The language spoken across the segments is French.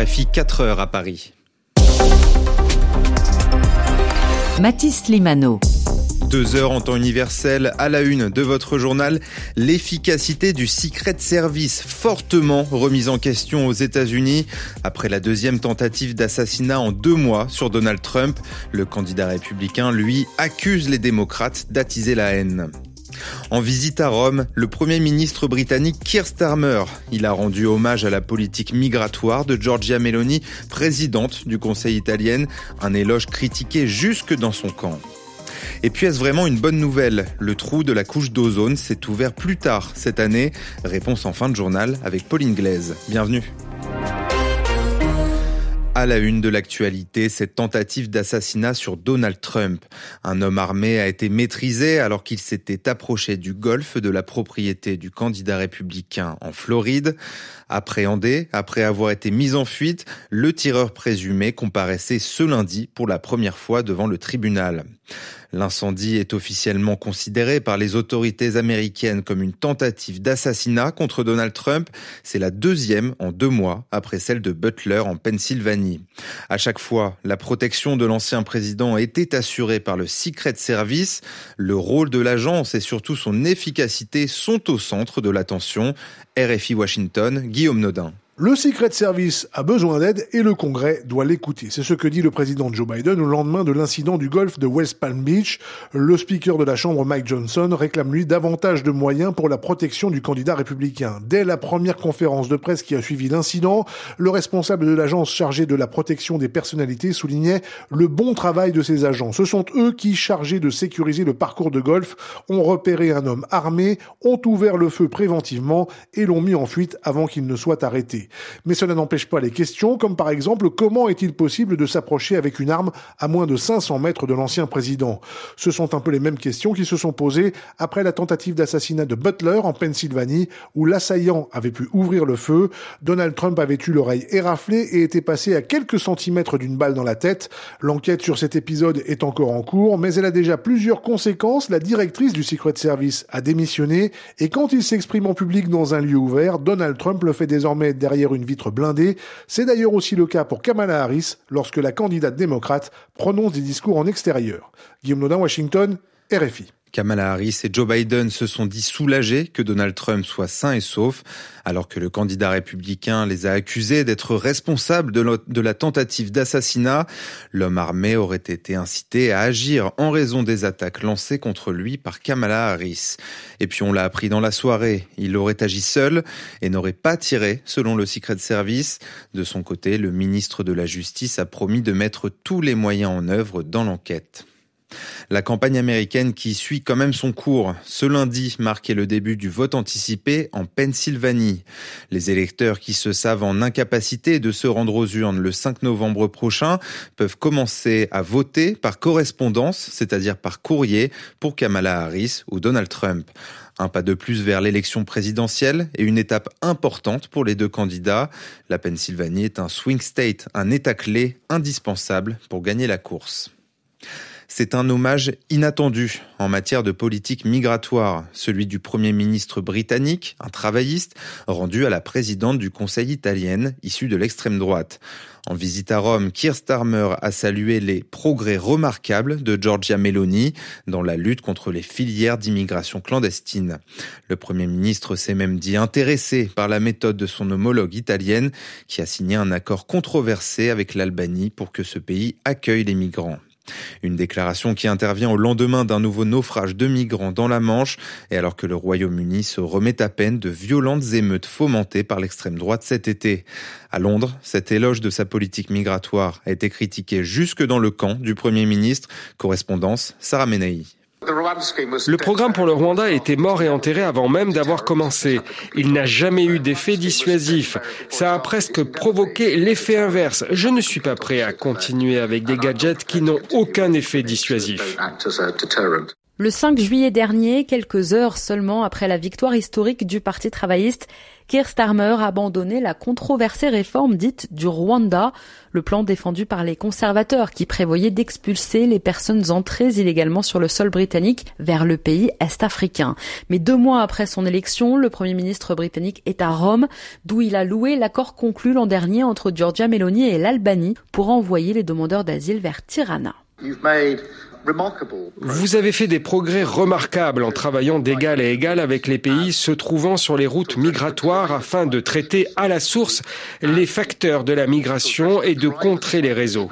RFI 4h à Paris. Mathis Limano. 2 heures en temps universel à la une de votre journal. L'efficacité du Secret Service fortement remise en question aux États-Unis. Après la deuxième tentative d'assassinat en 2 mois sur Donald Trump, le candidat républicain, lui, accuse les démocrates d'attiser la haine. En visite à Rome, le Premier ministre britannique Keir Starmer, il a rendu hommage à la politique migratoire de Giorgia Meloni, présidente du Conseil italien, un éloge critiqué jusque dans son camp. Et puis est-ce vraiment une bonne nouvelle ? Le trou de la couche d'ozone s'est ouvert plus tard cette année. Réponse en fin de journal avec Pauline Glaise. Bienvenue. À la une de l'actualité, cette tentative d'assassinat sur Donald Trump. Un homme armé a été maîtrisé alors qu'il s'était approché du golfe de la propriété du candidat républicain en Floride. Appréhendé, après avoir été mis en fuite, le tireur présumé comparaissait ce lundi pour la première fois devant le tribunal. L'incendie est officiellement considéré par les autorités américaines comme une tentative d'assassinat contre Donald Trump. C'est la deuxième en 2 mois, après celle de Butler en Pennsylvanie. À chaque fois, la protection de l'ancien président était assurée par le Secret Service. Le rôle de l'agence et surtout son efficacité sont au centre de l'attention. RFI Washington, Guillaume Nodin. Le Secret Service a besoin d'aide et le Congrès doit l'écouter. C'est ce que dit le président Joe Biden au lendemain de l'incident du golfe de West Palm Beach. Le speaker de la Chambre, Mike Johnson, réclame lui davantage de moyens pour la protection du candidat républicain. Dès la première conférence de presse qui a suivi l'incident, le responsable de l'agence chargée de la protection des personnalités soulignait le bon travail de ses agents. Ce sont eux qui, chargés de sécuriser le parcours de golf, ont repéré un homme armé, ont ouvert le feu préventivement et l'ont mis en fuite avant qu'il ne soit arrêté. Mais cela n'empêche pas les questions, comme par exemple comment est-il possible de s'approcher avec une arme à moins de 500 mètres de l'ancien président ? Ce sont un peu les mêmes questions qui se sont posées après la tentative d'assassinat de Butler en Pennsylvanie, où l'assaillant avait pu ouvrir le feu. Donald Trump avait eu l'oreille éraflée et était passé à quelques centimètres d'une balle dans la tête. L'enquête sur cet épisode est encore en cours, mais elle a déjà plusieurs conséquences. La directrice du Secret Service a démissionné et quand il s'exprime en public dans un lieu ouvert, Donald Trump le fait désormais derrière une vitre blindée. C'est d'ailleurs aussi le cas pour Kamala Harris lorsque la candidate démocrate prononce des discours en extérieur. Guillaume Nodin, Washington, RFI. Kamala Harris et Joe Biden se sont dit soulagés que Donald Trump soit sain et sauf, alors que le candidat républicain les a accusés d'être responsables de la tentative d'assassinat. L'homme armé aurait été incité à agir en raison des attaques lancées contre lui par Kamala Harris. Et puis on l'a appris dans la soirée, il aurait agi seul et n'aurait pas tiré, selon le Secret Service. De son côté, le ministre de la Justice a promis de mettre tous les moyens en œuvre dans l'enquête. La campagne américaine qui suit quand même son cours. Ce lundi marquait le début du vote anticipé en Pennsylvanie. Les électeurs qui se savent en incapacité de se rendre aux urnes le 5 novembre prochain peuvent commencer à voter par correspondance, c'est-à-dire par courrier, pour Kamala Harris ou Donald Trump. Un pas de plus vers l'élection présidentielle et une étape importante pour les 2 candidats. La Pennsylvanie est un swing state, un état clé indispensable pour gagner la course. C'est un hommage inattendu en matière de politique migratoire, celui du Premier ministre britannique, un travailliste, rendu à la présidente du Conseil italien, issue de l'extrême droite. En visite à Rome, Keir Starmer a salué les progrès remarquables de Giorgia Meloni dans la lutte contre les filières d'immigration clandestine. Le Premier ministre s'est même dit intéressé par la méthode de son homologue italienne qui a signé un accord controversé avec l'Albanie pour que ce pays accueille les migrants. Une déclaration qui intervient au lendemain d'un nouveau naufrage de migrants dans la Manche et alors que le Royaume-Uni se remet à peine de violentes émeutes fomentées par l'extrême droite cet été. À Londres, cet éloge de sa politique migratoire a été critiqué jusque dans le camp du Premier ministre. Correspondance, Sarah Menahi. Le programme pour le Rwanda était mort et enterré avant même d'avoir commencé. Il n'a jamais eu d'effet dissuasif. Ça a presque provoqué l'effet inverse. Je ne suis pas prêt à continuer avec des gadgets qui n'ont aucun effet dissuasif. Le 5 juillet dernier, quelques heures seulement après la victoire historique du Parti travailliste, Keir Starmer a abandonné la controversée réforme dite du Rwanda, le plan défendu par les conservateurs qui prévoyait d'expulser les personnes entrées illégalement sur le sol britannique vers le pays est-africain. Mais 2 mois après son élection, le Premier ministre britannique est à Rome, d'où il a loué l'accord conclu l'an dernier entre Giorgia Meloni et l'Albanie pour envoyer les demandeurs d'asile vers Tirana. Vous avez fait des progrès remarquables en travaillant d'égal à égal avec les pays se trouvant sur les routes migratoires afin de traiter à la source les facteurs de la migration et de contrer les réseaux.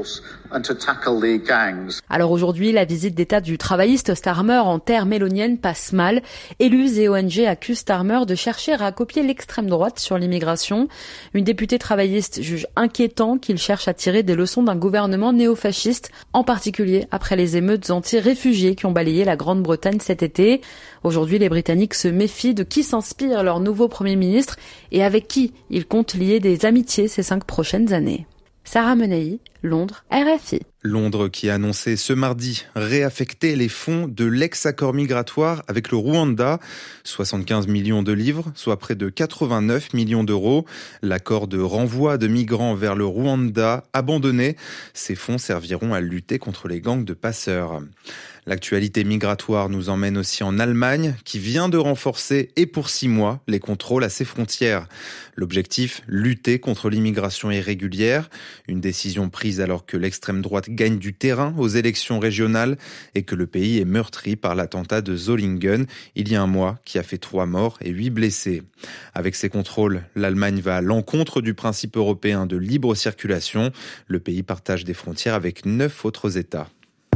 Alors aujourd'hui, la visite d'État du travailliste Starmer en terre mélonienne passe mal. Élus et ONG accusent Starmer de chercher à copier l'extrême droite sur l'immigration. Une députée travailliste juge inquiétant qu'il cherche à tirer des leçons d'un gouvernement néofasciste, en particulier après les émeutes anti-réfugiés qui ont balayé la Grande-Bretagne cet été. Aujourd'hui, les Britanniques se méfient de qui s'inspire leur nouveau Premier ministre et avec qui ils comptent lier des amitiés ces 5 prochaines années. Sarah Menei, Londres, RFI. Londres qui a annoncé ce mardi réaffecter les fonds de l'ex-accord migratoire avec le Rwanda, 75 millions de livres, soit près de 89 millions d'euros. L'accord de renvoi de migrants vers le Rwanda abandonné. Ces fonds serviront à lutter contre les gangs de passeurs. L'actualité migratoire nous emmène aussi en Allemagne, qui vient de renforcer, et pour 6 mois, les contrôles à ses frontières. L'objectif, lutter contre l'immigration irrégulière. Une décision prise alors que l'extrême droite gagne du terrain aux élections régionales et que le pays est meurtri par l'attentat de Solingen, il y a un mois, qui a fait 3 morts et 8 blessés. Avec ces contrôles, l'Allemagne va à l'encontre du principe européen de libre circulation. Le pays partage des frontières avec 9 autres États.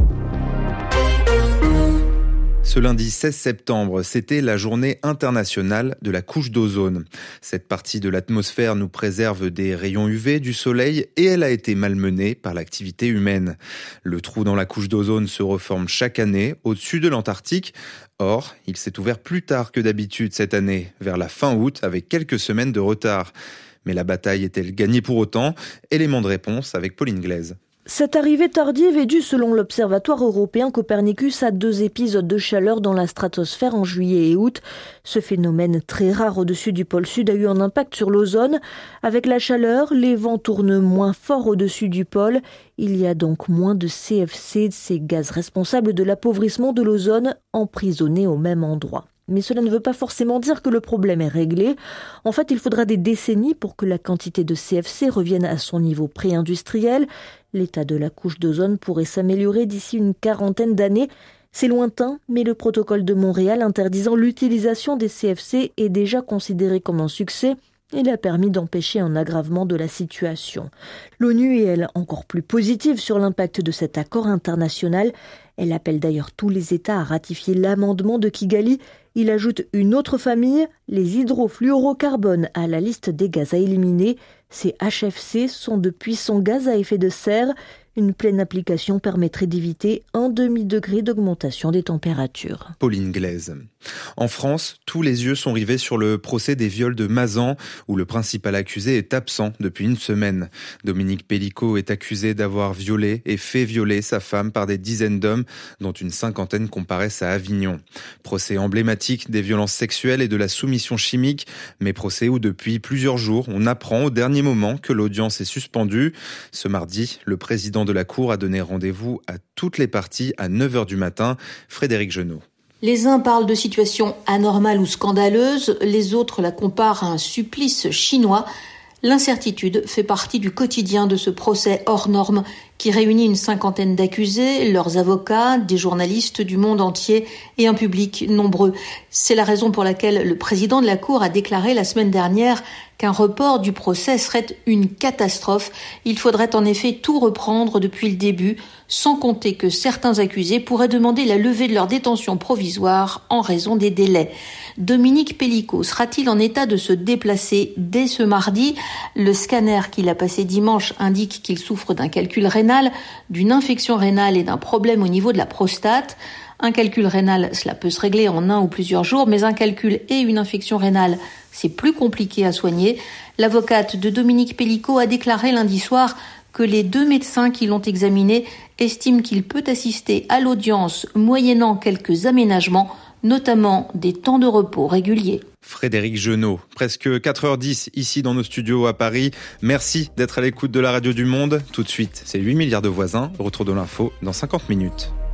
Ce lundi 16 septembre, c'était la journée internationale de la couche d'ozone. Cette partie de l'atmosphère nous préserve des rayons UV du soleil et elle a été malmenée par l'activité humaine. Le trou dans la couche d'ozone se reforme chaque année au-dessus de l'Antarctique. Or, il s'est ouvert plus tard que d'habitude cette année, vers la fin août, avec quelques semaines de retard. Mais la bataille est-elle gagnée pour autant ? Élément de réponse avec Pauline Glaise. Cette arrivée tardive est due, selon l'Observatoire européen Copernicus, à 2 épisodes de chaleur dans la stratosphère en juillet et août. Ce phénomène très rare au-dessus du pôle sud a eu un impact sur l'ozone. Avec la chaleur, les vents tournent moins fort au-dessus du pôle. Il y a donc moins de CFC, ces gaz responsables de l'appauvrissement de l'ozone, emprisonnés au même endroit. Mais cela ne veut pas forcément dire que le problème est réglé. En fait, il faudra des décennies pour que la quantité de CFC revienne à son niveau pré-industriel. L'état de la couche d'ozone pourrait s'améliorer d'ici une 40aine d'années. C'est lointain, mais le protocole de Montréal interdisant l'utilisation des CFC est déjà considéré comme un succès. Il a permis d'empêcher un aggravement de la situation. L'ONU est, elle, encore plus positive sur l'impact de cet accord international. Elle appelle d'ailleurs tous les États à ratifier l'amendement de Kigali. Il ajoute une autre famille, les hydrofluorocarbones, à la liste des gaz à éliminer. Ces HFC sont de puissants gaz à effet de serre. Une pleine application permettrait d'éviter 1,5 degré d'augmentation des températures. Pauline Glaise. En France, tous les yeux sont rivés sur le procès des viols de Mazan, où le principal accusé est absent depuis une semaine. Dominique Pellicot est accusé d'avoir violé et fait violer sa femme par des dizaines d'hommes, dont une 50aine comparaissent à Avignon. Procès emblématique des violences sexuelles et de la soumission chimique, mais procès où depuis plusieurs jours, on apprend au dernier moment que l'audience est suspendue. Ce mardi, le président de la Cour a donné rendez-vous à toutes les parties à 9h du matin. Frédéric Genot. Les uns parlent de situation anormale ou scandaleuse, les autres la comparent à un supplice chinois. L'incertitude fait partie du quotidien de ce procès hors norme qui réunit une 50aine d'accusés, leurs avocats, des journalistes du monde entier et un public nombreux. C'est la raison pour laquelle le président de la Cour a déclaré la semaine dernière qu'un report du procès serait une catastrophe. Il faudrait en effet tout reprendre depuis le début, sans compter que certains accusés pourraient demander la levée de leur détention provisoire en raison des délais. Dominique Pellicot sera-t-il en état de se déplacer dès ce mardi ? Le scanner qu'il a passé dimanche indique qu'il souffre d'un calcul rénal, d'une infection rénale et d'un problème au niveau de la prostate. Un calcul rénal, cela peut se régler en 1 ou plusieurs jours, mais un calcul et une infection rénale, c'est plus compliqué à soigner. L'avocate de Dominique Pellicot a déclaré lundi soir que les 2 médecins qui l'ont examiné estiment qu'il peut assister à l'audience moyennant quelques aménagements, notamment des temps de repos réguliers. Frédéric Genot, presque 4h10 ici dans nos studios à Paris. Merci d'être à l'écoute de la radio du Monde. Tout de suite, c'est 8 milliards de voisins. Retour de l'info dans 50 minutes.